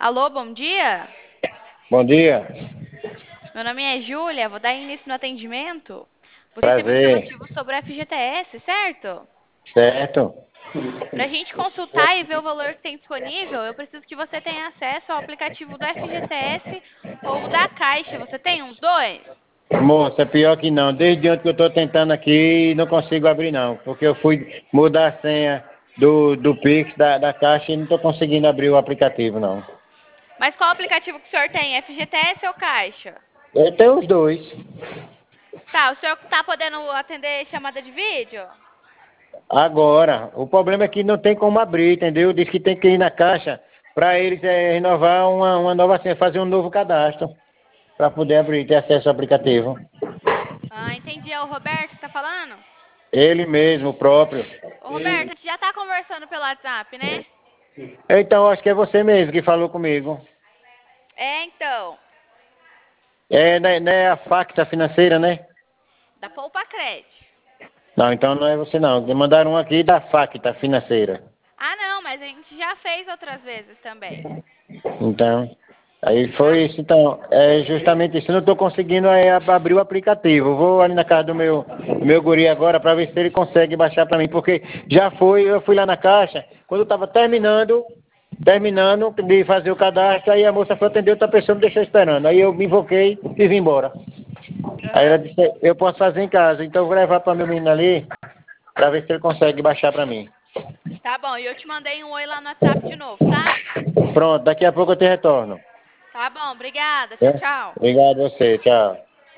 Alô, bom dia. Bom dia, Meu nome é Júlia, vou dar início no atendimento. Você teve um prazer, chamativo sobre o FGTS, certo? certo? Para a gente consultar e ver o valor que tem disponível, eu preciso que você tenha acesso ao aplicativo do FGTS ou da Caixa. Você tem os dois? Moça, é pior que não. Desde ontem que eu estou tentando aqui e não consigo abrir não, porque eu fui mudar a senha do Pix, da Caixa e não estou conseguindo abrir o aplicativo não. Mas qual aplicativo que o senhor tem? FGTS ou Caixa? Eu tenho os dois. Tá, o senhor tá podendo atender chamada de vídeo? Agora, o problema é que não tem como abrir, entendeu? Diz que tem que ir na Caixa para eles renovar uma nova senha, fazer um novo cadastro para poder abrir, ter acesso ao aplicativo. Ah, entendi. É o Roberto que tá falando? Ele mesmo, o próprio. Ô, Roberto, a gente já tá conversando pelo WhatsApp, né? Então, acho que é você mesmo que falou comigo. É, então. Não é a Facta Financeira, né? Da Poupa Cred. Não, então não é você não. Me mandaram um aqui da Facta Financeira. Ah, não, mas a gente já fez outras vezes também. Então, aí Tá? foi isso. Então, é justamente isso. Eu não estou conseguindo abrir o aplicativo. Vou ali na casa do meu guri agora para ver se ele consegue baixar para mim. Porque já foi, eu fui lá na caixa, quando eu estava terminando de fazer o cadastro, aí a moça foi atender outra pessoa e me deixou esperando. Aí eu me invoquei e vim embora. Aí ela Aham. disse, eu posso fazer em casa, então eu vou levar para meu menino ali para ver se ele consegue baixar para mim. Tá bom, e eu te mandei um oi lá no WhatsApp de novo, tá? Pronto, daqui a pouco eu te retorno. Tá bom, obrigada. Tchau, Né? tchau. Obrigado a você, tchau.